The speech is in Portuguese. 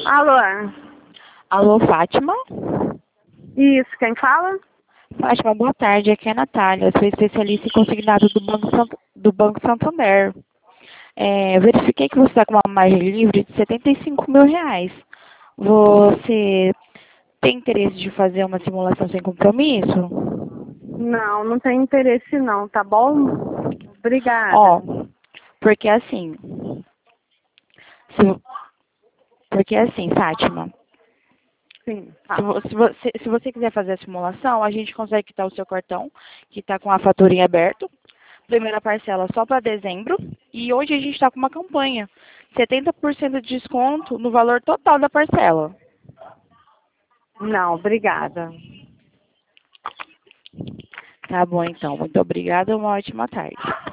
Alô? Alô, Fátima? Isso, quem fala? Fátima, boa tarde. Aqui é a Natália. Eu sou especialista em consignado do Banco Santander. Eu verifiquei que você está com uma margem livre de R$ 75.000. Você tem interesse de fazer uma simulação sem compromisso? Não, não tem interesse não, tá bom? Obrigada. Ó, porque assim, se- porque assim, Fátima, Sim, se, fala. vo- se você quiser fazer a simulação, a gente consegue quitar o seu cartão, que está com a fatura em aberto. Primeira parcela só para dezembro. E hoje a gente está com uma campanha. 70% de desconto no valor total da parcela. Não, obrigada. Tá bom, então. Muito obrigada e uma ótima tarde.